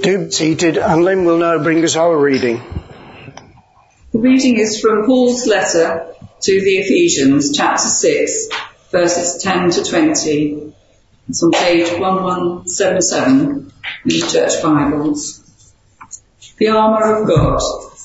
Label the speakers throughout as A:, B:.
A: Do be seated, and Lynn will now bring us our reading.
B: The reading is from Paul's letter to the Ephesians, chapter 6, verses 10 to 20. It's on page 1177 in the Church Bibles. The armour of God.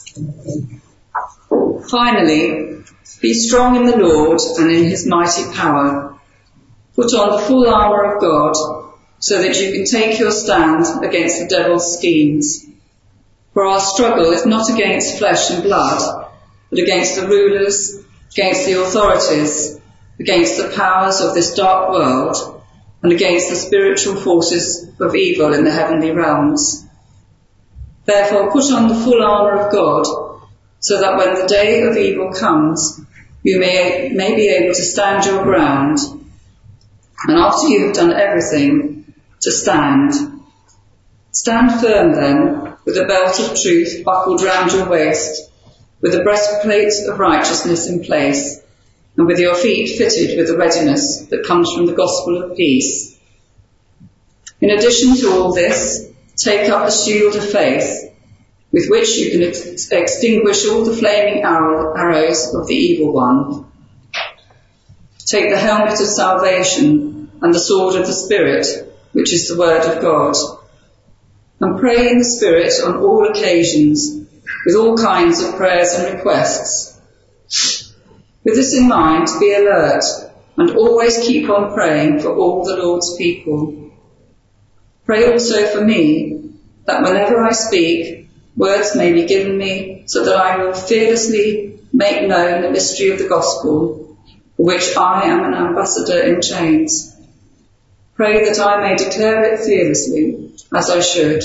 B: Finally, be strong in the Lord and in his mighty power. Put on the full armour of God, so that you can take your stand against the devil's schemes. For our struggle is not against flesh and blood, but against the rulers, against the authorities, against the powers of this dark world, and against the spiritual forces of evil in the heavenly realms. Therefore put on the full armour of God, so that when the day of evil comes, you may be able to stand your ground, and after you have done everything, to stand. Stand firm then, with a belt of truth buckled round your waist, with a breastplate of righteousness in place, and with your feet fitted with the readiness that comes from the gospel of peace. In addition to all this, take up the shield of faith, with which you can extinguish all the flaming arrows of the evil one. Take the helmet of salvation and the sword of the Spirit, which is the word of God. And pray in the Spirit on all occasions, with all kinds of prayers and requests. With this in mind, be alert and always keep on praying for all the Lord's people. Pray also for me, that whenever I speak, words may be given me, so that I will fearlessly make known the mystery of the gospel, for which I am an ambassador in chains. Pray that I may declare it fearlessly, as I should.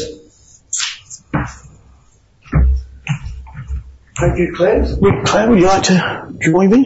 A: Thank you, Claire. Claire, would you like to join me?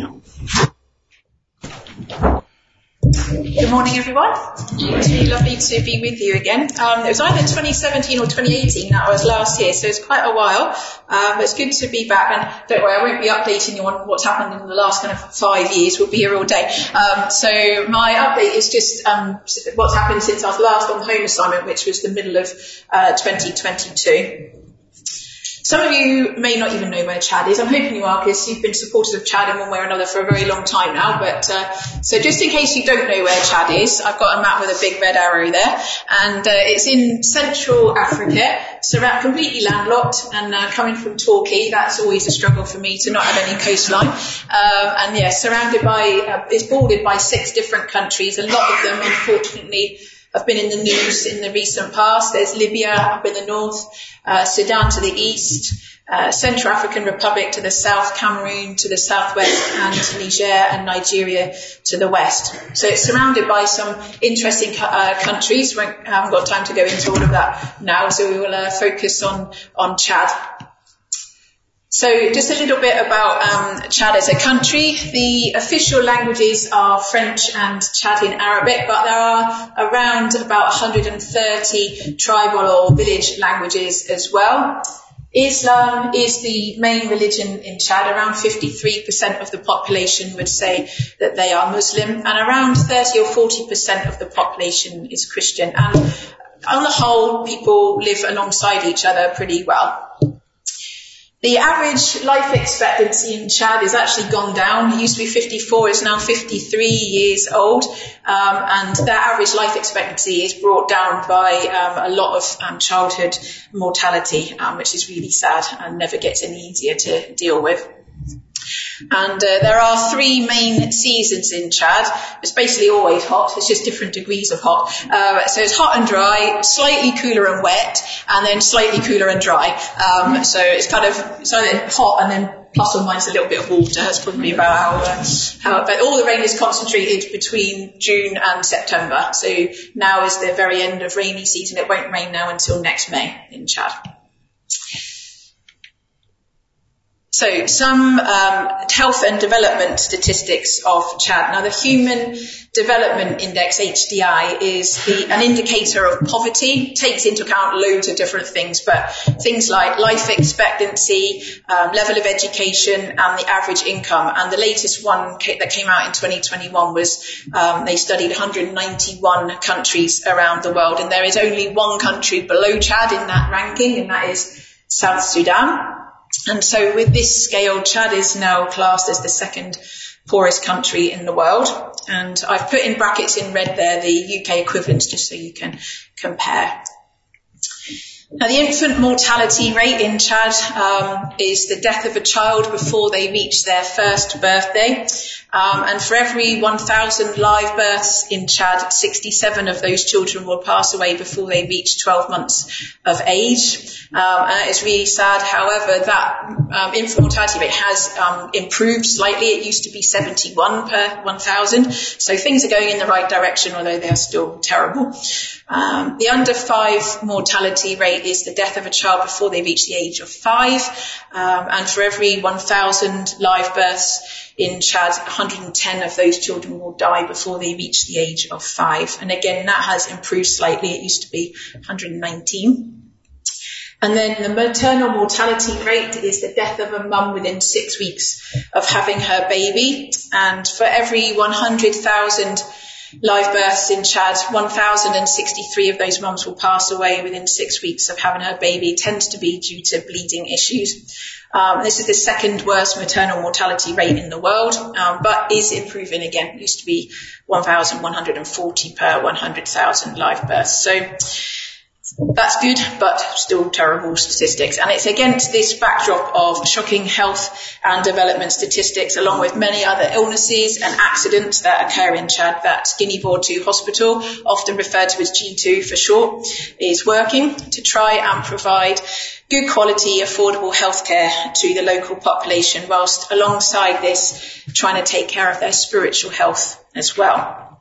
C: Good morning, everyone. It's really lovely to be with you again. It was either 2017 or 2018 that I was last here, so it's quite a while. But it's good to be back, and don't worry, I won't be updating you on what's happened in the last kind of 5 years. We'll be here all day. So my update is just what's happened since I was last on home assignment, which was the middle of 2022. Some of you may not even know where Chad is. I'm hoping you are, because you've been supporters of Chad in one way or another for a very long time now. But so just in case you don't know where Chad is, I've got a map with a big red arrow there, and it's in Central Africa, completely landlocked, and coming from Torquay, that's always a struggle for me to not have any coastline. And yeah, surrounded by, it's bordered by 6 different countries. A lot of them, unfortunately, have been in the news in the recent past. There's Libya up in the north, Sudan to the east, Central African Republic to the south, Cameroon to the southwest, and Niger and Nigeria to the west. So it's surrounded by some interesting countries. I haven't got time to go into all of that now, so we will focus on Chad. So just a little bit about Chad as a country. The official languages are French and Chadian Arabic, but there are around about 130 tribal or village languages as well. Islam is the main religion in Chad. Around 53% of the population would say that they are Muslim, and around 30 or 40% of the population is Christian. And on the whole, people live alongside each other pretty well. The average life expectancy in Chad has actually gone down. It used to be 54, it's now 53 years old. And that average life expectancy is brought down by a lot of childhood mortality, which is really sad and never gets any easier to deal with. And there are 3 main seasons in Chad. It's basically always hot. It's just different degrees of hot. So it's hot and dry, slightly cooler and wet, and then slightly cooler and dry. So it's kind of either hot and then plus or minus a little bit of water. That's probably about how. But all the rain is concentrated between June and September. So now is the very end of rainy season. It won't rain now until next May in Chad. So some health and development statistics of Chad. Now the Human Development Index, HDI, is an indicator of poverty. It takes into account loads of different things, but things like life expectancy, level of education, and the average income. And the latest one that came out in 2021 was they studied 191 countries around the world, and there is only one country below Chad in that ranking, and that is South Sudan. And so with this scale, Chad is now classed as the second poorest country in the world. And I've put in brackets in red there the UK equivalents just so you can compare. Now, the infant mortality rate in Chad is the death of a child before they reach their first birthday. And for every 1,000 live births in Chad, 67 of those children will pass away before they reach 12 months of age. And it's really sad. However, that infant mortality rate has improved slightly. It used to be 71 per 1,000. So things are going in the right direction, although they are still terrible. The under 5 mortality rate is the death of a child before they reach the age of 5. And for every 1,000 live births in Chad, 110 of those children will die before they reach the age of 5. And again, that has improved slightly. It used to be 119. And then the maternal mortality rate is the death of a mum within 6 weeks of having her baby. And for every 100,000 live births in Chad, 1,063 of those mums will pass away within 6 weeks of having her baby. It tends to be due to bleeding issues. This is the second worst maternal mortality rate in the world, but is improving again. It used to be 1,140 per 100,000 live births. So that's good, but still terrible statistics. And it's against this backdrop of shocking health and development statistics, along with many other illnesses and accidents that occur in Chad, that Guinea Board 2 Hospital, often referred to as G2 for short, is working to try and provide good quality, affordable healthcare to the local population, whilst alongside this trying to take care of their spiritual health as well.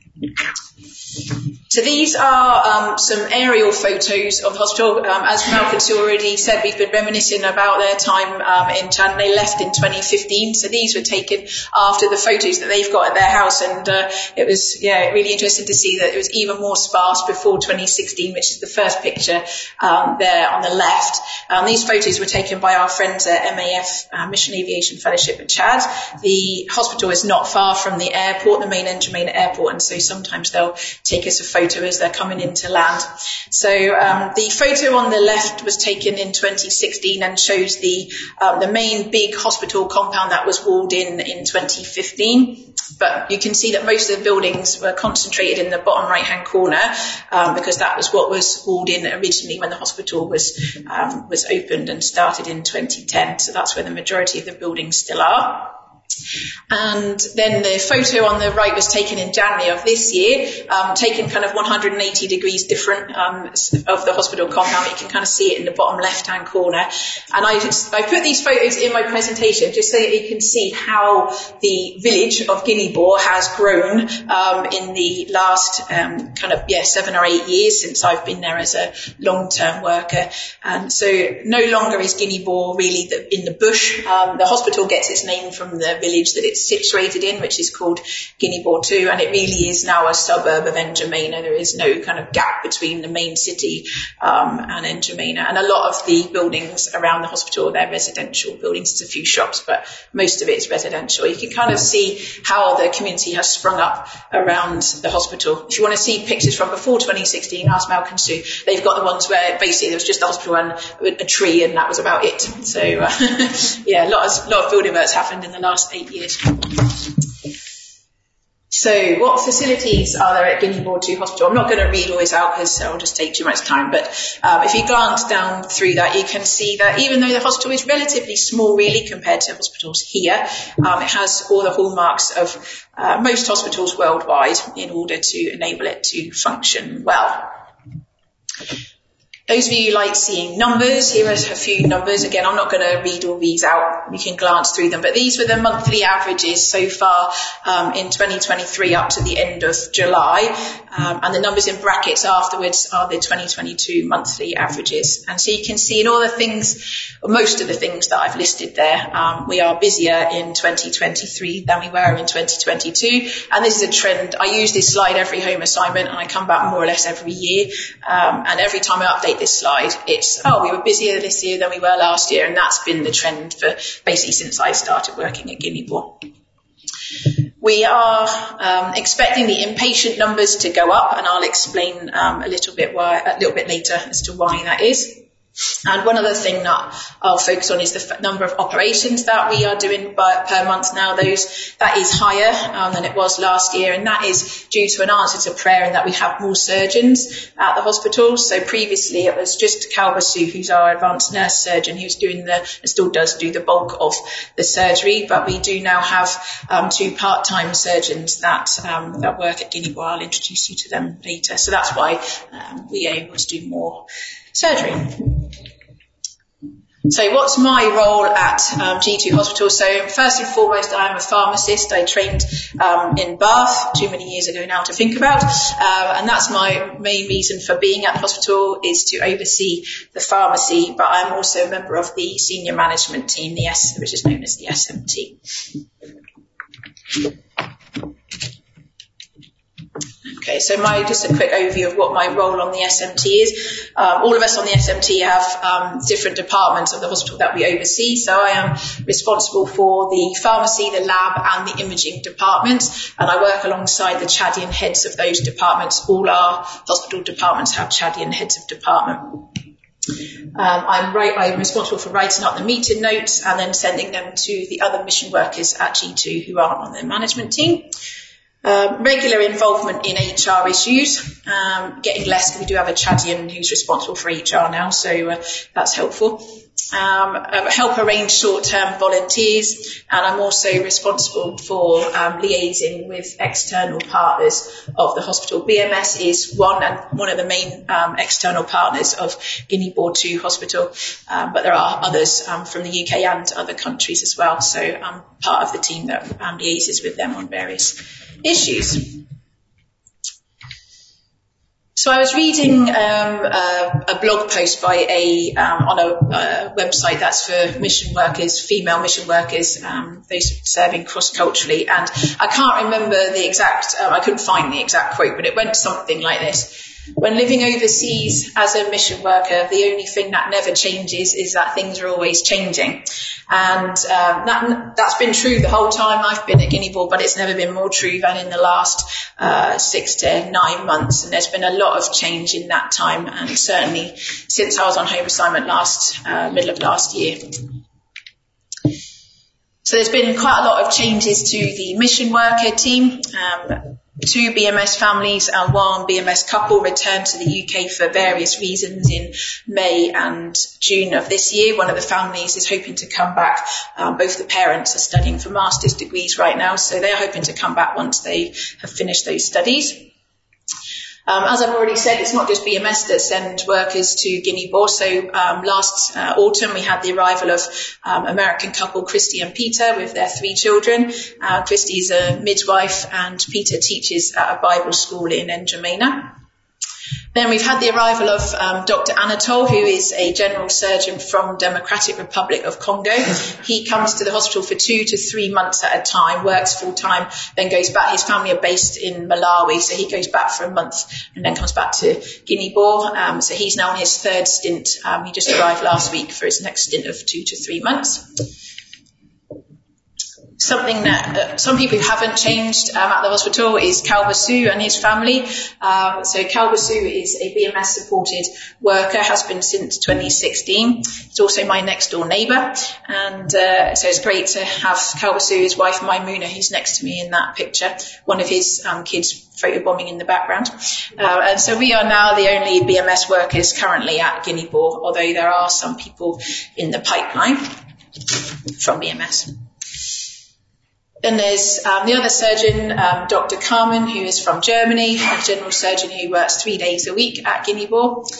C: So these are some aerial photos of the hospital. As Malcolm's already said, we've been reminiscing about their time in Chad. They left in 2015, so these were taken after the photos that they've got at their house, and it was really interesting to see that it was even more sparse before 2016, which is the first picture there on the left. These photos were taken by our friends at MAF, Mission Aviation Fellowship at Chad. The hospital is not far from the airport, the main N'Djamena airport, and so sometimes they'll take us a photo as they're coming into land. So the photo on the left was taken in 2016 and shows the main big hospital compound that was walled in 2015. But you can see that most of the buildings were concentrated in the bottom right-hand corner because that was what was walled in originally when the hospital was opened and started in 2010. So that's where the majority of the buildings still are. And then the photo on the right was taken in January of this year, taken kind of 180 degrees different of the hospital compound. You can kind of see it in the bottom left-hand corner. And I put these photos in my presentation just so that you can see how the village of Guinea Bour has grown in the last 7 or 8 years since I've been there as a long-term worker. And so no longer is Guinea Bour really in the bush. The hospital gets its name from the village that it's situated in, which is called Guinea Bour 2, and it really is now a suburb of N'Djamena. There is no kind of gap between the main city and N'Djamena, and a lot of the buildings around the hospital, they're residential buildings. There's a few shops, but most of it is residential. You can kind of see how the community has sprung up around the hospital. If you want to see pictures from before 2016, ask Malcolm Sue. They've got the ones where basically there was just the hospital and a tree, and that was about it. So a lot of building works happened in the last 8 years. So what facilities are there at Guinea Bour 2 Hospital? I'm not going to read all this out because I'll just take too much time, but if you glance down through that, you can see that even though the hospital is relatively small really compared to hospitals here, it has all the hallmarks of most hospitals worldwide in order to enable it to function well. Those of you who like seeing numbers, here are a few numbers. Again, I'm not going to read all these out. You can glance through them. But these were the monthly averages so far in 2023 up to the end of July. And the numbers in brackets afterwards are the 2022 monthly averages. And so you can see in all the things, or most of the things that I've listed there, we are busier in 2023 than we were in 2022. And this is a trend. I use this slide every home assignment and I come back more or less every year. And every time I update this slide, it's, we were busier this year than we were last year. And that's been the trend for basically since I started working at Guinea Bor. We are expecting the inpatient numbers to go up, and I'll explain a little bit later as to why that is. And one other thing that I'll focus on is the number of operations that we are doing per month now. That is higher than it was last year, and that is due to an answer to prayer and that we have more surgeons at the hospital. So previously it was just Kalbasu, who's our advanced nurse surgeon, who's still does do the bulk of the surgery, but we do now have 2 part-time surgeons that work at Guinea Bor. I'll introduce you to them later. So that's why we are able to do more surgery. So what's my role at G2 Hospital? So first and foremost, I am a pharmacist. I trained in Bath too many years ago now to think about, and that's my main reason for being at the hospital, is to oversee the pharmacy, but I'm also a member of the senior management team, which is known as the SMT. Okay, so just a quick overview of what my role on the SMT is. All of us on the SMT have different departments of the hospital that we oversee. So I am responsible for the pharmacy, the lab and the imaging departments, and I work alongside the Chadian heads of those departments. All our hospital departments have Chadian heads of department. I'm responsible for writing up the meeting notes and then sending them to the other mission workers at G2 who aren't on the management team. Regular involvement in HR issues, getting less because we do have a Chadian who's responsible for HR now, so that's helpful. Help arrange short-term volunteers, and I'm also responsible for liaising with external partners of the hospital. BMS is one of the main external partners of Guinea Bor 2 Hospital, but there are others from the UK and other countries as well, so I'm part of the team that liaises with them on various issues. So I was reading a blog post by on a website that's for mission workers, female mission workers, those serving cross-culturally, and I can't remember the exact, I couldn't find the exact quote, but it went something like this. When living overseas as a mission worker, the only thing that never changes is that things are always changing. And that's been true the whole time I've been at Guinea Bor, but it's never been more true than in the last 6 to 9 months. And there's been a lot of change in that time, and certainly since I was on home assignment middle of last year. So there's been quite a lot of changes to the mission worker team. 2 BMS families and 1 BMS couple returned to the UK for various reasons in May and June of this year. One of the families is hoping to come back. Both the parents are studying for master's degrees right now, so they're hoping to come back once they have finished those studies. As I've already said, it's not just BMS that send workers to Guinea Bor. So last autumn, we had the arrival of American couple Christy and Peter with their 3 children. Christy's a midwife and Peter teaches at a Bible school in N'Djamena. Then we've had the arrival of Dr. Anatole, who is a general surgeon from Democratic Republic of Congo. He comes to the hospital for 2 to 3 months at a time, works full-time, then goes back. His family are based in Malawi, so he goes back for a month and then comes back to Guinea Bor. So he's now on his 3rd stint. He just arrived last week for his next stint of 2 to 3 months. Something that some people who haven't changed at the hospital is Kalbasu and his family. So Kalbasu is a BMS supported worker, has been since 2016. He's also my next door neighbour, and so it's great to have Kalbasu, his wife Maimuna, who's next to me in that picture, one of his kids photobombing in the background. And so we are now the only BMS workers currently at Guinea Bor, although there are some people in the pipeline from BMS. Then there's the other surgeon, Dr. Carmen, who is from Germany, a general surgeon who works 3 days a week at Guinea Bor.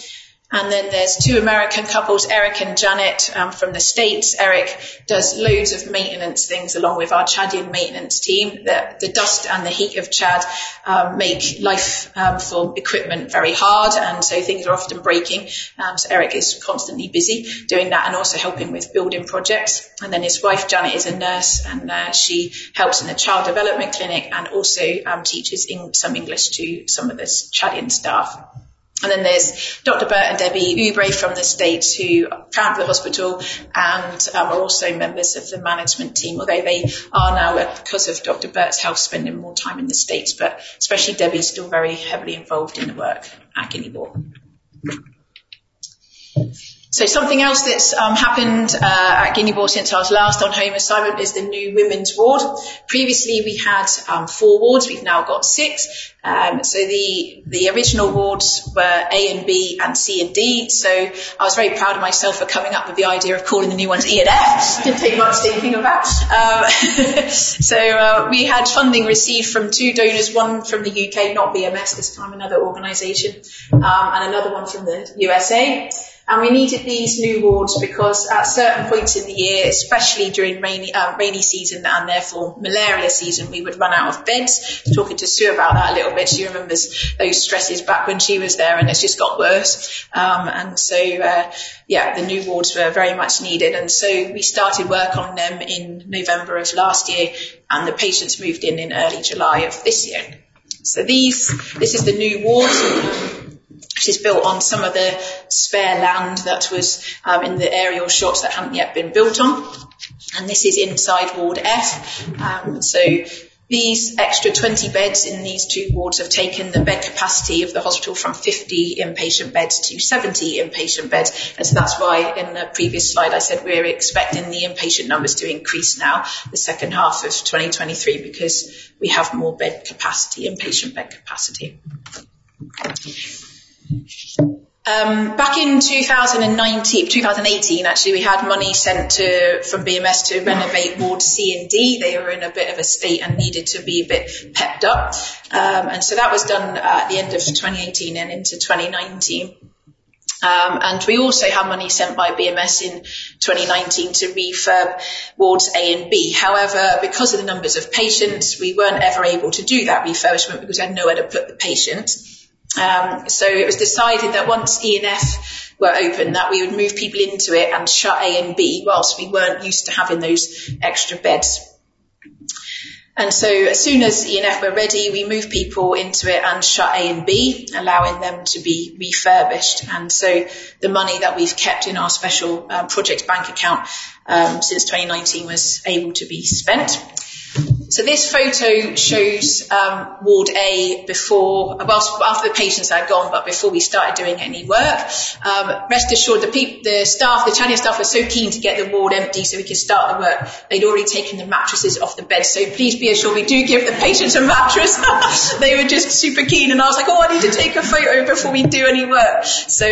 C: And then there's two American couples, Eric and Janet, from the States. Eric does loads of maintenance things along with our Chadian maintenance team. The dust and the heat of Chad make life for equipment very hard, and so things are often breaking. So Eric is constantly busy doing that and also helping with building projects. And then his wife Janet is a nurse, and she helps in the child development clinic and also teaches some English to some of the Chadian staff. And then there's Dr. Bert and Debbie Oubre from the States, who founded the hospital and are also members of the management team, although they are now, because of Dr. Bert's health, spending more time in the States, but especially Debbie's still very heavily involved in the work at Guinea Ball. So something else that's happened at Guinea Ball since I was last on home assignment is the new women's ward. Previously we had 4 wards, we've now got 6. So the original wards were A and B and C and D. So I was very proud of myself for coming up with the idea of calling the new ones E and F. Didn't take much thinking of that. So we had funding received from 2 donors, one from the UK, not BMS this time, another organisation, and another one from the USA. And we needed these new wards because at certain points in the year, especially during rainy season and therefore malaria season, we would run out of beds. Talking to Sue about that a little bit, she remembers those stresses back when she was there, and it's just got worse. And so the new wards were very much needed. And so we started work on them in November of last year, and the patients moved in early July of this year. So this is the new ward. Which is built on some of the spare land that was in the aerial shots that hadn't yet been built on. And this is inside Ward F. So these extra 20 beds in these 2 wards have taken the bed capacity of the hospital from 50 inpatient beds to 70 inpatient beds. And so that's why in the previous slide I said we're expecting the inpatient numbers to increase now, the second half of 2023, because we have more bed capacity, inpatient bed capacity. Back in 2018, actually, we had money sent from BMS to renovate Ward C and D. They were in a bit of a state and needed to be a bit pepped up. And so that was done at the end of 2018 and into 2019. And we also had money sent by BMS in 2019 to refurb wards A and B. However, because of the numbers of patients, we weren't ever able to do that refurbishment because we had nowhere to put the patients. So it was decided that once E and F were open, that we would move people into it and shut A and B, whilst we weren't used to having those extra beds. And so as soon as E and F were ready, we moved people into it and shut A and B, allowing them to be refurbished. And so the money that we've kept in our special project bank account since 2019 was able to be spent. So this photo shows Ward A before, after the patients had gone, but before we started doing any work. Rest assured, the Chadian staff were so keen to get the ward empty so we could start the work. They'd already taken the mattresses off the bed, so please be assured we do give the patients a mattress. They were just super keen, and I was like, I need to take a photo before we do any work. So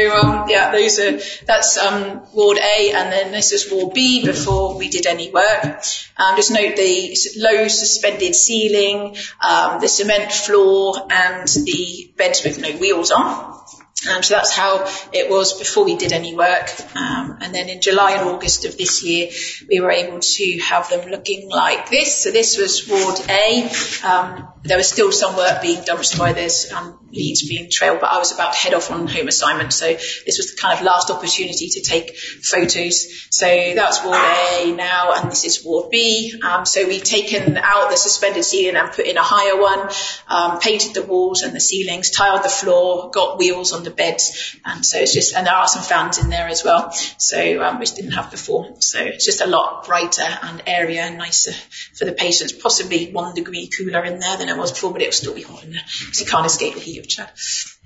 C: that's Ward A, and then this is Ward B before we did any work. Just note the low suspended ceiling, the cement floor, and the beds with no wheels on. So that's how it was before we did any work. And then in July and August of this year, we were able to have them looking like this. So this was Ward A. There was still some work being done, which is why there's leads being trailed, but I was about to head off on home assignment, so this was the kind of last opportunity to take photos. So that's Ward A now, and this is Ward B. So we've taken out the suspended ceiling and put in a higher one, painted the walls and the ceilings, tiled the floor, got wheels on the beds, and so it's just, and there are some fans in there as well, so which didn't have before. So it's just a lot brighter and airier and nicer for the patients, possibly 1 degree cooler in there than it was before, but it will still be hot in there because you can't escape the heat of Chad.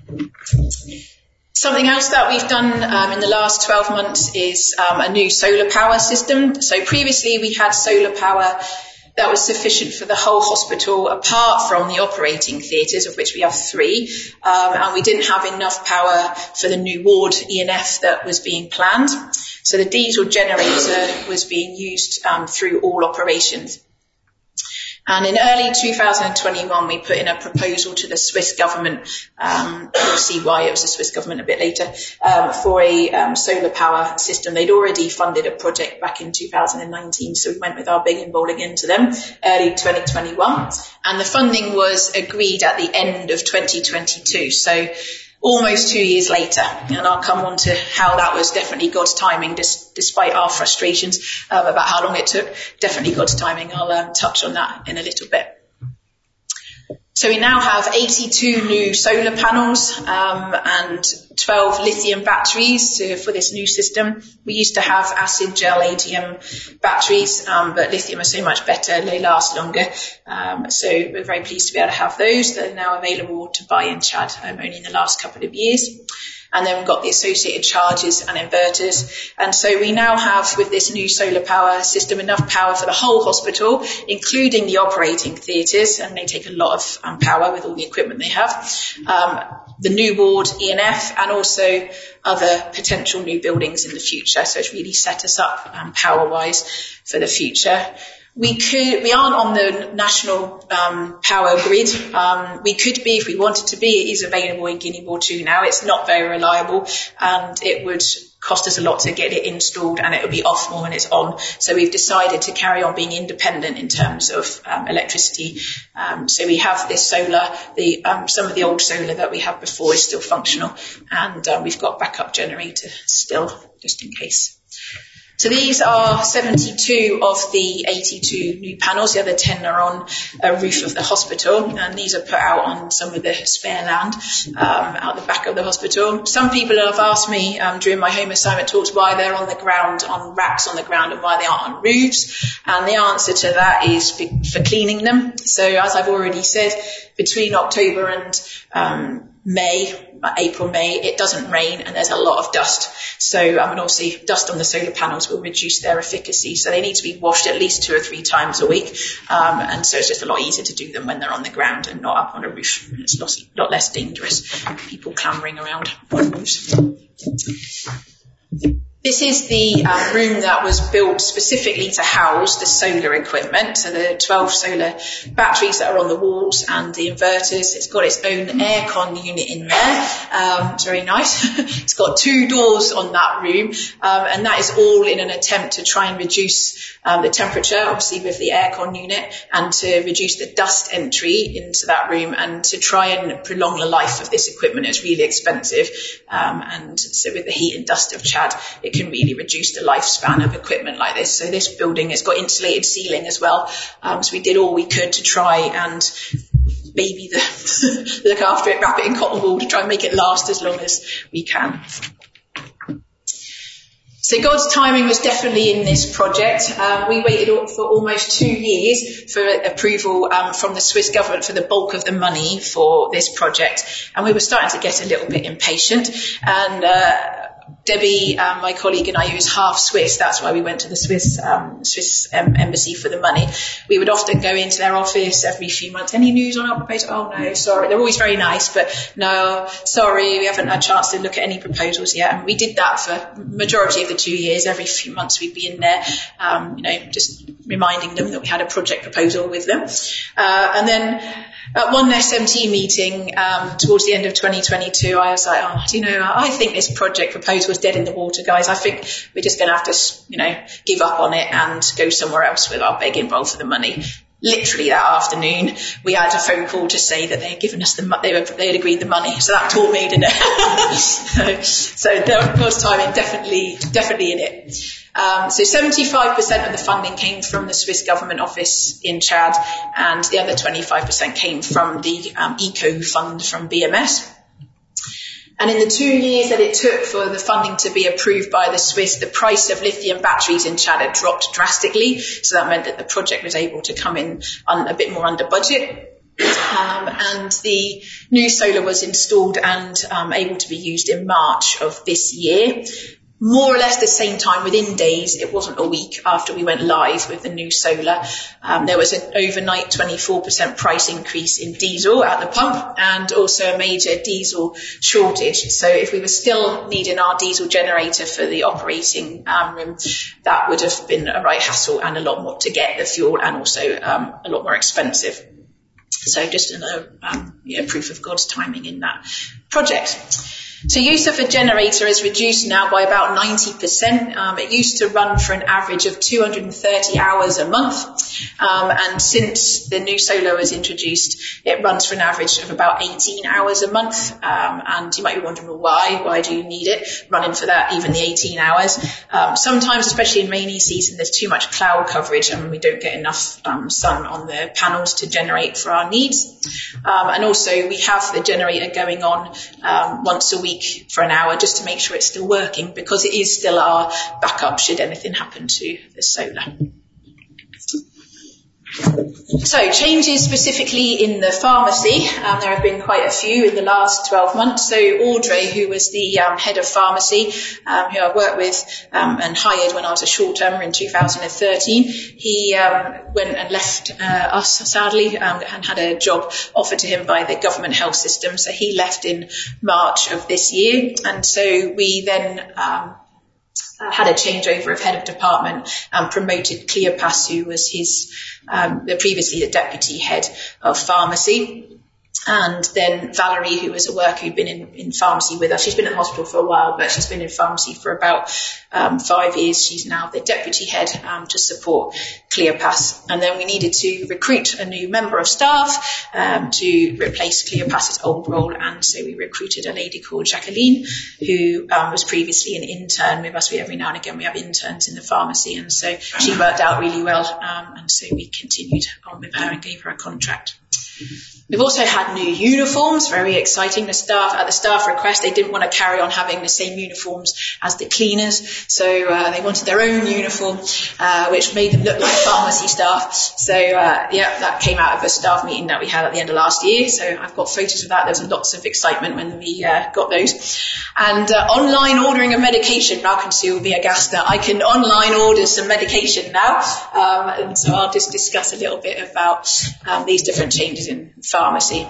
C: Something else that we've done in the last 12 months is a new solar power system. So previously we had solar power that was sufficient for the whole hospital apart from the operating theatres, of which we have 3, and we didn't have enough power for the new ward E&F that was being planned. So the diesel generator was being used through all operations. And in early 2021, we put in a proposal to the Swiss government, you'll see why it was the Swiss government a bit later, for a solar power system. They'd already funded a project back in 2019, so we went with our big and bold again to them, early 2021. And the funding was agreed at the end of 2022, so almost 2 years later, and I'll come on to how that was definitely God's timing, despite our frustrations about how long it took. Definitely God's timing. I'll touch on that in a little bit. So we now have 82 new solar panels and 12 lithium batteries for this new system. We used to have acid gel AGM batteries, but lithium are so much better, they last longer. So we're very pleased to be able to have those. They're now available to buy in Chad only in the last couple of years. And then we've got the associated chargers and inverters. And so we now have, with this new solar power system, enough power for the whole hospital, including the operating theatres, and they take a lot of power with all the equipment they have, the new ward, ENF, and also other potential new buildings in the future. So it's really set us up power-wise for the future. We aren't on the national power grid. We could be if we wanted to be. It is available in Guinea War 2 now. It's not very reliable, and it would cost us a lot to get it installed, and it would be off more when it's on. So we've decided to carry on being independent in terms of electricity. So we have this solar. Some of the old solar that we had before is still functional, and we've got backup generator still, just in case. So these are 72 of the 82 new panels. The other 10 are on a roof of the hospital, and these are put out on some of the spare land out the back of the hospital. Some people have asked me during my home assignment talks why they're on the ground, on racks on the ground, and why they aren't on roofs. And the answer to that is for cleaning them. So as I've already said, between October and April, May, it doesn't rain and there's a lot of dust. So, and obviously dust on the solar panels will reduce their efficacy. So they need to be washed at least 2 or 3 times a week. And so it's just a lot easier to do them when they're on the ground and not up on a roof. It's a lot less dangerous, people clambering around on roofs. This is the room that was built specifically to house the solar equipment. So the 12 solar batteries that are on the walls and the inverters. It's got its own aircon unit in there. It's very nice. It's got 2 doors on that room. And that is all in an attempt to try and reduce the temperature, obviously with the aircon unit, and to reduce the dust entry into that room, and to try and prolong the life of this equipment. It's really expensive. And so with the heat and dust of Chad, it can really reduce the lifespan of equipment like this. So this building has got insulated ceiling as well. So we did all we could to try and maybe look after it, wrap it in cotton wool to try and make it last as long as we can. So God's timing was definitely in this project. We waited for almost 2 years for approval from the Swiss government for the bulk of the money for this project. And we were starting to get a little bit impatient. And Debbie, my colleague, and I, who's half Swiss, that's why we went to the Swiss embassy for the money. We would often go into their office every few months. Any news on our proposal? Oh, no, sorry. They're always very nice, but no, sorry, we haven't had a chance to look at any proposals yet. And we did that for the majority of the 2 years. Every few months we'd be in there, just reminding them that we had a project proposal with them. And then at one SMT meeting towards the end of 2022, I was like, I think this project proposal is dead in the water, guys. I think we're just going to have to, give up on it and go somewhere else with our begging bowl for the money. Literally that afternoon, we had a phone call to say that they had given us they had agreed the money. So that taught me, didn't it? so God's timing definitely in it. So 75% of the funding came from the Swiss government office in Chad, and the other 25% came from the Eco Fund from BMS. And in the 2 years that it took for the funding to be approved by the Swiss, the price of lithium batteries in Chad had dropped drastically. So that meant that the project was able to come in a bit more under budget. And the new solar was installed and able to be used in March of this year. more or less the same time, within days. It wasn't a week after we went live with the new solar. There was an overnight 24% price increase in diesel at the pump, and also a major diesel shortage. So if we were still needing our diesel generator for the operating room, that would have been a right hassle and a lot more to get the fuel, and also a lot more expensive. So just another proof of God's timing in that project. So use of a generator is reduced now by about 90%. It used to run for an average of 230 hours a month. And since the new solar was introduced, it runs for an average of about 18 hours a month. And you might be wondering, well, why? Why do you need it running for that, even the 18 hours? Sometimes, especially in rainy season, there's too much cloud coverage and we don't get enough sun on the panels to generate for our needs. And also we have the generator going on once a week for an hour, just to make sure it's still working, because it is still our backup should anything happen to the solar. So changes specifically in the pharmacy. There have been quite a few in the last 12 months. So Audrey, who was the head of pharmacy, who I worked with and hired when I was a short-termer in 2013, he went and left us, sadly, and had a job offered to him by the government health system. So he left in March of this year. And so we then had a changeover of head of department and promoted Cleopas, who was previously the deputy head of pharmacy. And then Valerie, who was a worker who'd been in pharmacy with us. She's been in hospital for a while, but she's been in pharmacy for about 5 years. She's now the deputy head to support Cleopas. And then we needed to recruit a new member of staff to replace Cleopas's old role. And so we recruited a lady called Jacqueline, who was previously an intern with us. Every now and again we have interns in the pharmacy. And so she worked out really well. And so we continued on with her and gave her a contract. We've also had new uniforms, very exciting. At the staff request, they didn't want to carry on having the same uniforms as the cleaners, so they wanted their own uniform, which made them look like pharmacy staff. So that came out of a staff meeting that we had at the end of last year. So I've got photos of that. There was lots of excitement when we got those. And online ordering of medication. Malcolm Sue will be aghast that I can online order some medication now. And so I'll just discuss a little bit about these different changes in pharmacy.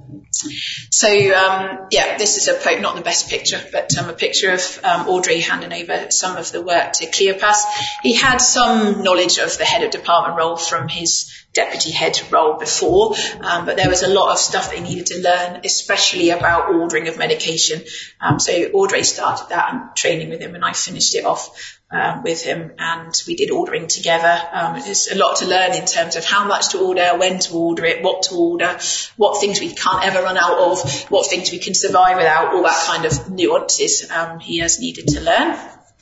C: So, this is not the best picture, but a picture of Audrey handing over some of the work to Cleopas. He had some knowledge of the head of department role from his deputy head role before, but there was a lot of stuff that he needed to learn, especially about ordering of medication. So Audrey started that training with him, and I finished it off with him, and we did ordering together. There's a lot to learn in terms of how much to order, when to order it, what to order, what things we can't ever run out of, what things we can survive without, all that kind of nuances he has needed to learn.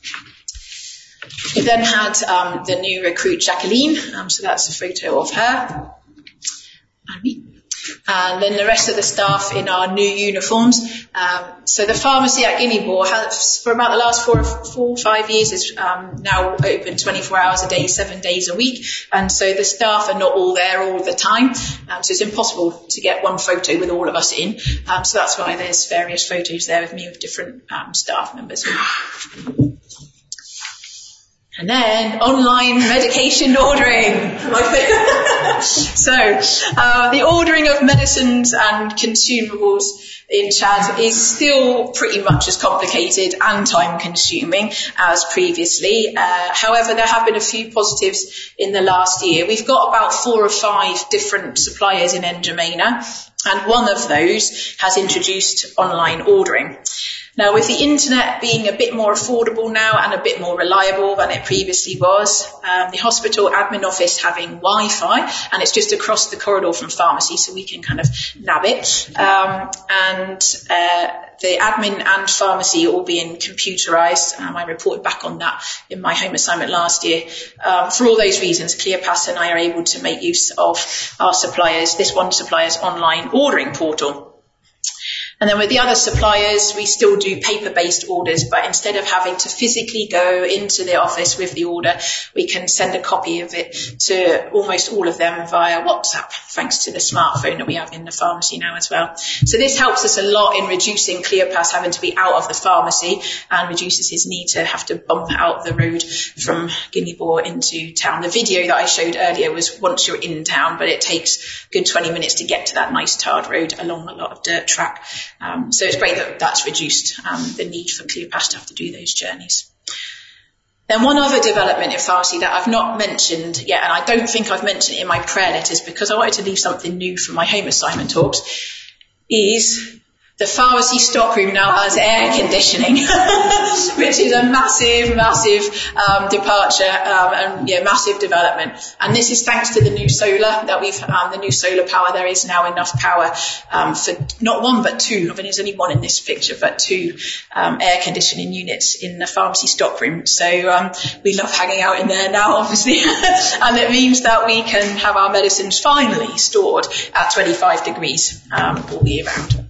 C: We then had the new recruit Jacqueline, so that's a photo of her and me. And then the rest of the staff in our new uniforms. So the pharmacy at Guineabore has, for about the last 4 or 5 years, is now open 24 hours a day, 7 days a week. And so the staff are not all there all the time. So it's impossible to get one photo with all of us in. So that's why there's various photos there of me with different staff members. And then online medication ordering. So the ordering of medicines and consumables in Chad is still pretty much as complicated and time consuming as previously. However, there have been a few positives in the last year. We've got about 4 or 5 different suppliers in N'Djamena, and one of those has introduced online ordering. Now, with the internet being a bit more affordable now and a bit more reliable than it previously was, the hospital admin office having Wi-Fi, and it's just across the corridor from pharmacy, so we can kind of nab it. And the admin and pharmacy all being computerised. I reported back on that in my home assignment last year. For all those reasons, Cleopas and I are able to make use of our suppliers, this one supplier's online ordering portal. And then with the other suppliers, we still do paper-based orders, but instead of having to physically go into the office with the order, we can send a copy of it to almost all of them via WhatsApp, thanks to the smartphone that we have in the pharmacy now as well. So this helps us a lot in reducing Cleopas having to be out of the pharmacy and reduces his need to have to bump out the road from Guinea-Boar into town. The video that I showed earlier was once you're in town, but it takes a good 20 minutes to get to that nice tarred road along a lot of dirt track. So it's great that that's reduced the need for Cleopas to have to do those journeys. Then one other development in pharmacy that I've not mentioned yet, and I don't think I've mentioned it in my prayer letters because I wanted to leave something new from my home assignment talks, is the pharmacy stockroom now has air conditioning, which is a massive departure and massive development. And this is thanks to the new solar that we've, the new solar power. There is now enough power for not one but two. I mean, there's only one in this picture, but two air conditioning units in the pharmacy stockroom. So we love hanging out in there now, obviously, and it means that we can have our medicines finally stored at 25 degrees all year round.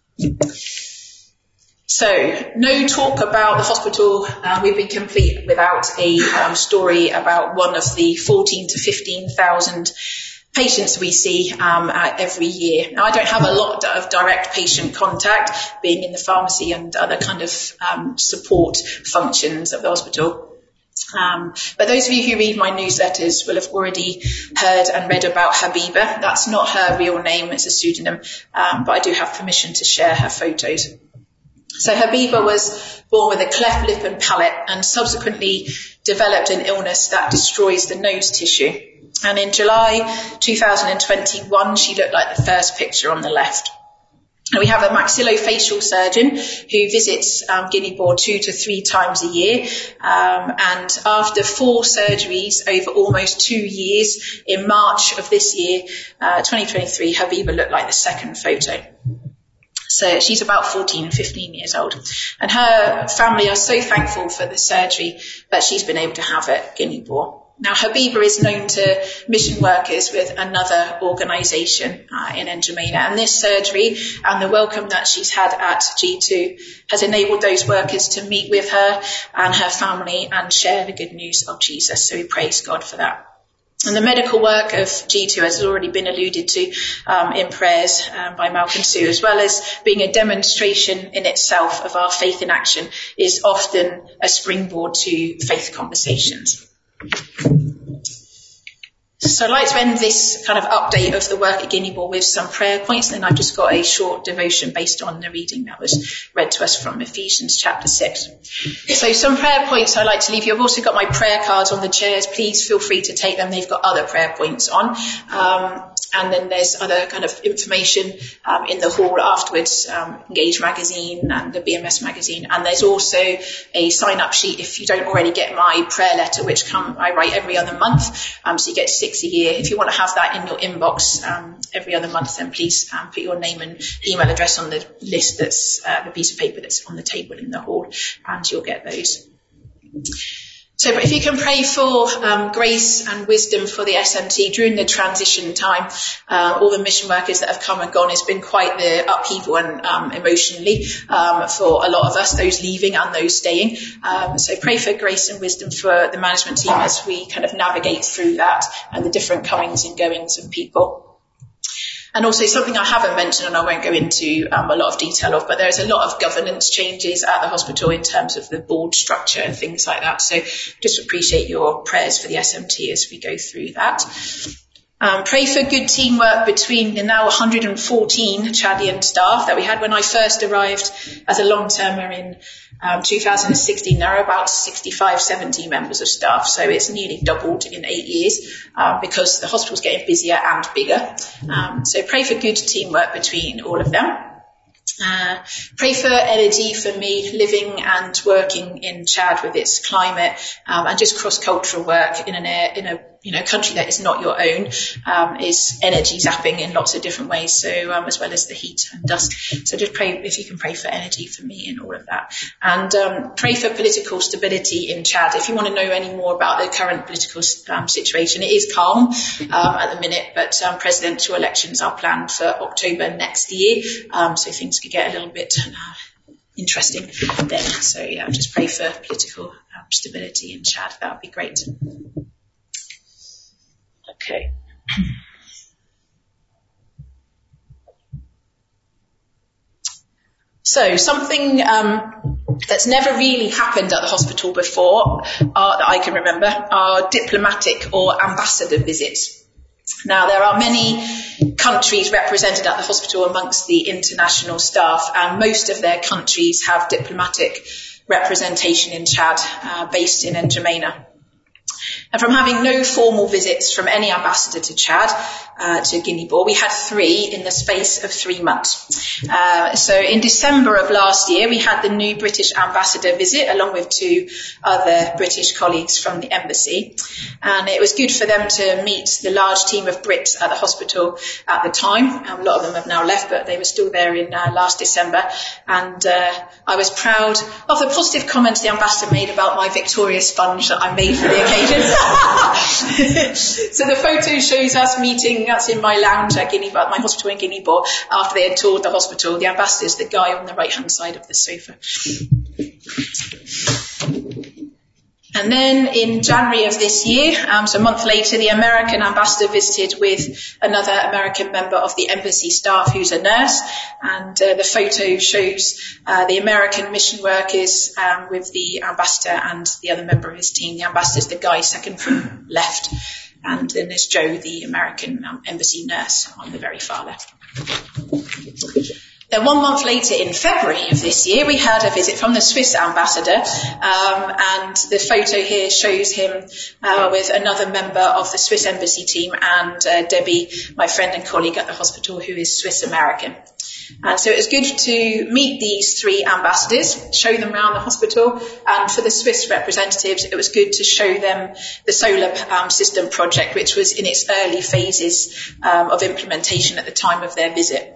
C: So, no talk about the hospital would be complete without a story about one of the 14 to 15,000 patients we see every year. Now, I don't have a lot of direct patient contact, being in the pharmacy and other kind of support functions of the hospital. But those of you who read my newsletters will have already heard and read about Habiba. That's not her real name, it's a pseudonym, but I do have permission to share her photos. So Habiba was born with a cleft lip and palate and subsequently developed an illness that destroys the nose tissue. And in July 2021, she looked like the first picture on the left. And we have a maxillofacial surgeon who visits Guinea-Boar 2 to 3 times a year. And after 4 surgeries over almost 2 years, in March of this year, 2023, Habiba looked like the second photo. So she's about 14, 15 years old. And her family are so thankful for the surgery that she's been able to have at Guinea-Boar. Now, Habiba is known to mission workers with another organisation in N'Djamena, and this surgery and the welcome that she's had at G2 has enabled those workers to meet with her and her family and share the good news of Jesus. So we praise God for that. And the medical work of G2 has already been alluded to in prayers by Malcolm Sue, as well as being a demonstration in itself of our faith in action, is often a springboard to faith conversations. So I'd like to end this kind of update of the work at Guinea-Boar with some prayer points, and then I've just got a short devotion based on the reading that was read to us from Ephesians chapter 6. So some prayer points I'd like to leave you. I've also got my prayer cards on the chairs. Please feel free to take them. They've got other prayer points on. And then there's other kind of information in the hall afterwards, Engage magazine and the BMS magazine. And there's also a sign-up sheet if you don't already get my prayer letter, which I write every other month. So you get 6 a year. If you want to have that in your inbox every other month, then please put your name and email address on the list that's the piece of paper that's on the table in the hall, and you'll get those. So if you can pray for grace and wisdom for the SMT during the transition time, all the mission workers that have come and gone, it's been quite the upheaval and emotionally for a lot of us, those leaving and those staying. So pray for grace and wisdom for the management team as we kind of navigate through that and the different comings and goings of people. And also something I haven't mentioned and I won't go into a lot of detail of, but there's a lot of governance changes at the hospital in terms of the board structure and things like that. So just appreciate your prayers for the SMT as we go through that. Pray for good teamwork between the now 114 Chadian staff that we had when I first arrived as a long-termer in 2016. There are about 65, 70 members of staff, so it's nearly doubled in 8 years because the hospital's getting busier and bigger. So pray for good teamwork between all of them. Pray for energy for me living and working in Chad with its climate and just cross-cultural work in a a country that is not your own, is energy zapping in lots of different ways. So, as well as the heat and dust. So just pray, if you can pray for energy for me and all of that. And, pray for political stability in Chad. If you want to know any more about the current political, situation, it is calm, at the minute, but, presidential elections are planned for October next year. So things could get a little bit, interesting then. So yeah, just pray for political stability in Chad. That would be great. Okay. So something that's never really happened at the hospital before, that I can remember, are diplomatic or ambassador visits. Now, there are many countries represented at the hospital amongst the international staff, and most of their countries have diplomatic representation in Chad, based in N'Djamena. And from having no formal visits from any ambassador to Chad, to Guinea-Bissau, we had 3 in the space of 3 months. So in December of last year, we had the new British ambassador visit, along with 2 other British colleagues from the embassy. And it was good for them to meet the large team of Brits at the hospital at the time. A lot of them have now left, but they were still there in last December. And I was proud of the positive comments the ambassador made about my Victoria sponge that I made for the occasion. So the photo shows us meeting us in my lounge at my hospital in Guinea-Bissau, after they had toured the hospital. The ambassador's the guy on the right-hand side of the sofa. And then in January of this year, so a month later, the American ambassador visited with another American member of the embassy staff who's a nurse. And the photo shows the American mission workers with the ambassador and the other member of his team. The ambassador's the guy second from left. And then there's Joe, the American embassy nurse, on the very far left. Then 1 month later, in February of this year, we had a visit from the Swiss ambassador, and the photo here shows him with another member of the Swiss embassy team, and Debbie, my friend and colleague at the hospital, who is Swiss-American. So it was good to meet these 3 ambassadors, show them around the hospital, and for the Swiss representatives, it was good to show them the solar system project, which was in its early phases of implementation at the time of their visit.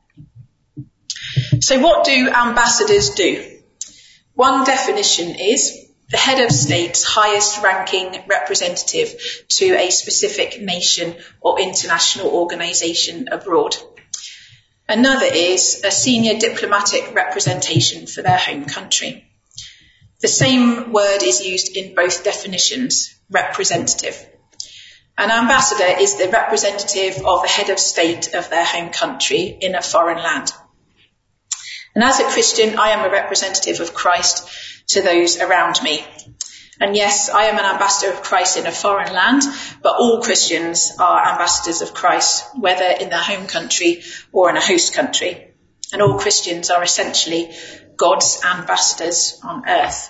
C: So what do ambassadors do? One definition is the head of state's highest ranking representative to a specific nation or international organisation abroad. Another is a senior diplomatic representation for their home country. The same word is used in both definitions, representative. An ambassador is the representative of the head of state of their home country in a foreign land. And as a Christian, I am a representative of Christ to those around me. And yes, I am an ambassador of Christ in a foreign land, but all Christians are ambassadors of Christ, whether in their home country or in a host country. And all Christians are essentially God's ambassadors on earth.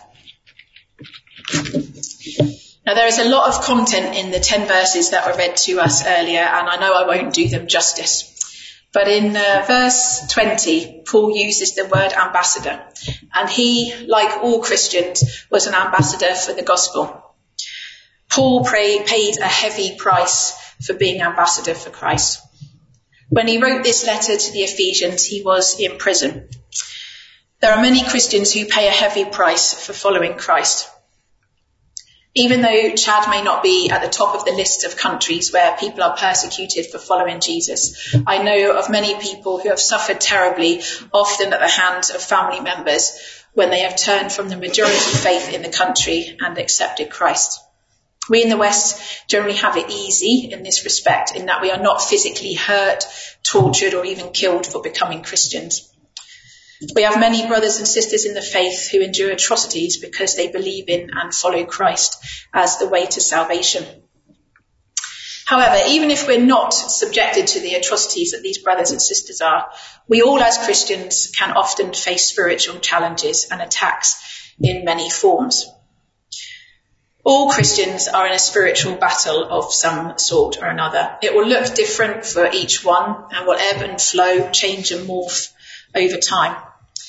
C: Now, there is a lot of content in the 10 verses that were read to us earlier, and I know I won't do them justice. But in verse 20, Paul uses the word ambassador, and he, like all Christians, was an ambassador for the gospel. Paul paid a heavy price for being ambassador for Christ. When he wrote this letter to the Ephesians, he was in prison. There are many Christians who pay a heavy price for following Christ. Even though Chad may not be at the top of the list of countries where people are persecuted for following Jesus, I know of many people who have suffered terribly, often at the hands of family members, when they have turned from the majority faith in the country and accepted Christ. We in the West generally have it easy in this respect, in that we are not physically hurt, tortured, or even killed for becoming Christians. We have many brothers and sisters in the faith who endure atrocities because they believe in and follow Christ as the way to salvation. However, even if we're not subjected to the atrocities that these brothers and sisters are, we all as Christians can often face spiritual challenges and attacks in many forms. All Christians are in a spiritual battle of some sort or another. It will look different for each one and will ebb and flow, change and morph over time.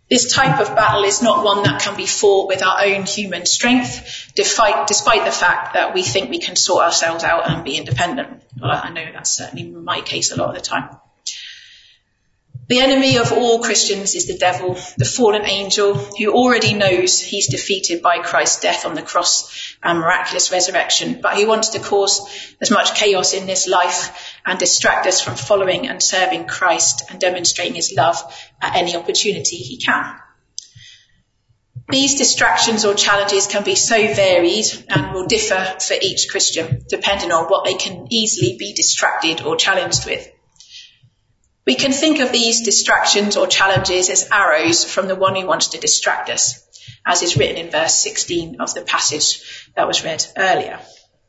C: This type of battle is not one that can be fought with our own human strength, despite the fact that we think we can sort ourselves out and be independent. Well, I know that's certainly my case a lot of the time. The enemy of all Christians is the devil, the fallen angel, who already knows he's defeated by Christ's death on the cross and miraculous resurrection, but he wants to cause as much chaos in this life and distract us from following and serving Christ and demonstrating his love at any opportunity he can. These distractions or challenges can be so varied and will differ for each Christian, depending on what they can easily be distracted or challenged with. We can think of these distractions or challenges as arrows from the one who wants to distract us, as is written in verse 16 of the passage that was read earlier.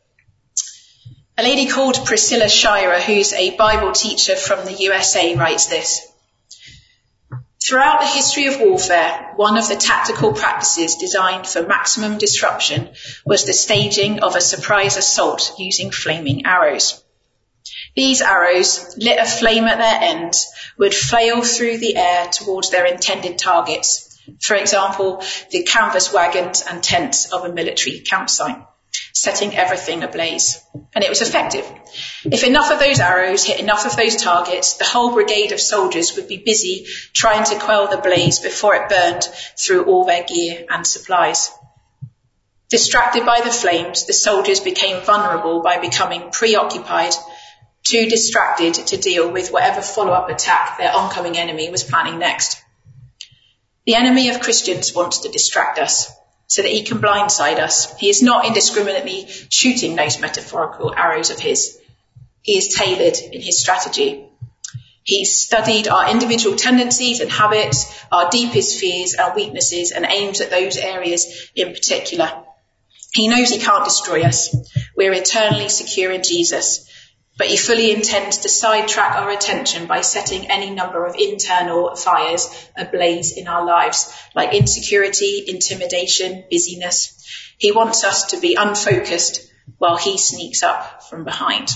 C: A lady called Priscilla Shirer, who's a Bible teacher from the USA, writes this: "Throughout the history of warfare, one of the tactical practices designed for maximum disruption was the staging of a surprise assault using flaming arrows. These arrows, lit aflame at their ends, would flail through the air towards their intended targets, for example, the canvas wagons and tents of a military campsite, setting everything ablaze. And it was effective. If enough of those arrows hit enough of those targets, the whole brigade of soldiers would be busy trying to quell the blaze before it burned through all their gear and supplies. Distracted by the flames, the soldiers became vulnerable by becoming preoccupied, too distracted to deal with whatever follow-up attack their oncoming enemy was planning next. The enemy of Christians wants to distract us so that he can blindside us. He is not indiscriminately shooting those metaphorical arrows of his. He is tailored in his strategy. He's studied our individual tendencies and habits, our deepest fears, our weaknesses, and aims at those areas in particular. He knows he can't destroy us. We're eternally secure in Jesus. But he fully intends to sidetrack our attention by setting any number of internal fires ablaze in our lives, like insecurity, intimidation, busyness. He wants us to be unfocused while he sneaks up from behind.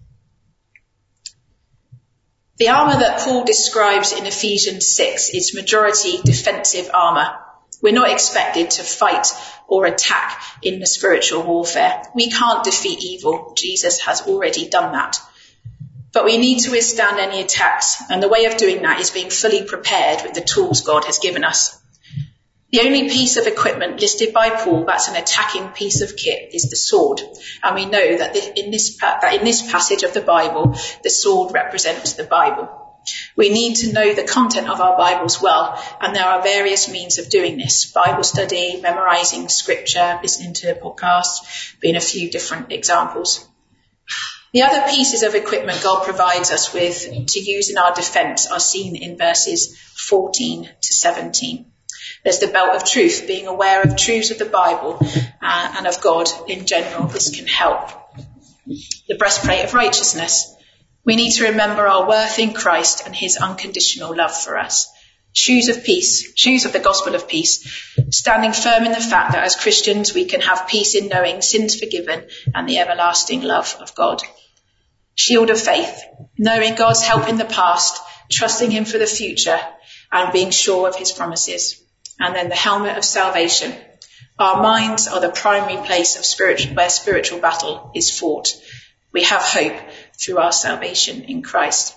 C: The armour that Paul describes in Ephesians 6 is majority defensive armour. We're not expected to fight or attack in the spiritual warfare. We can't defeat evil. Jesus has already done that. But we need to withstand any attacks, and the way of doing that is being fully prepared with the tools God has given us. The only piece of equipment listed by Paul that's an attacking piece of kit is the sword. And we know that in this passage of the Bible, the sword represents the Bible. We need to know the content of our Bibles well, and there are various means of doing this: Bible study, memorizing scripture, listening to podcasts, being a few different examples. The other pieces of equipment God provides us with to use in our defense are seen in verses 14 to 17. There's the belt of truth, being aware of truths of the Bible and of God in general. This can help. The breastplate of righteousness. We need to remember our worth in Christ and his unconditional love for us. Shoes of peace, shoes of the gospel of peace, standing firm in the fact that as Christians we can have peace in knowing sins forgiven and the everlasting love of God. Shield of faith, knowing God's help in the past, trusting him for the future and being sure of his promises. And then the helmet of salvation. Our minds are the primary place of where spiritual battle is fought. We have hope through our salvation in Christ.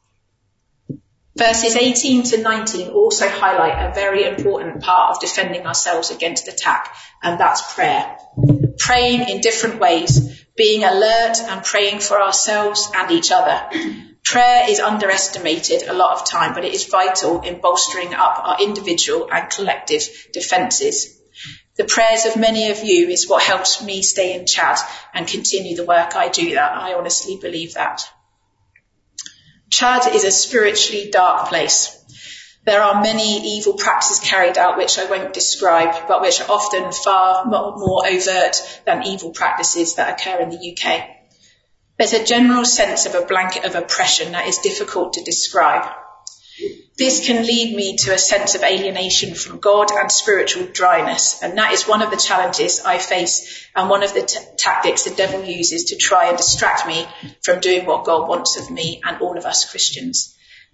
C: Verses 18 to 19 also highlight a very important part of defending ourselves against attack, and that's prayer. Praying in different ways, being alert and praying for ourselves and each other. Prayer is underestimated a lot of time, but it is vital in bolstering up our individual and collective defences. The prayers of many of you is what helps me stay in Chad and continue the work I do. That I honestly believe that. Chad is a spiritually dark place. There are many evil practices carried out which I won't describe, but which are often far more overt than evil practices that occur in the UK. There's a general sense of a blanket of oppression that is difficult to describe. This can lead me to a sense of alienation from God and spiritual dryness, and that is one of the challenges I face and one of the tactics the devil uses to try and distract me from doing what God wants of me and all of us Christians.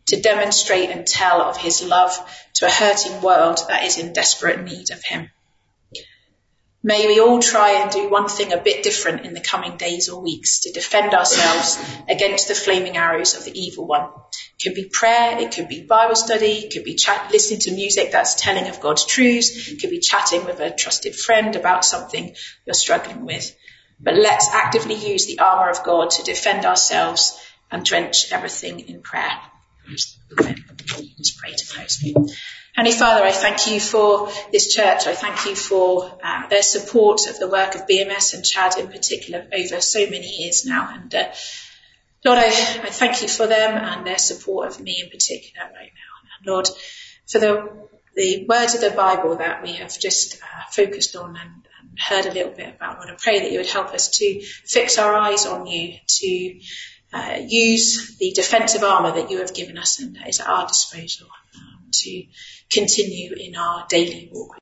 C: to demonstrate and tell of his love to a hurting world that is in desperate need of him. May we all try and do one thing a bit different in the coming days or weeks to defend ourselves against the flaming arrows of the evil one. It could be prayer, it could be Bible study, it could be listening to music that's telling of God's truths, it could be chatting with a trusted friend about something you're struggling with. But let's actively use the armour of God to defend ourselves and drench everything in prayer. Let's pray to close. Heavenly Father, I thank you for this church. I thank you for their support of the work of BMS and Chad in particular over so many years now. And Lord, I thank you for them and their support of me in particular right now. And Lord, for the words of the Bible that we have just focused on and heard a little bit about, Lord, I pray that you would help us to fix our eyes on you, to use the defensive armour that you have given us and that is at our disposal to continue in our daily walk.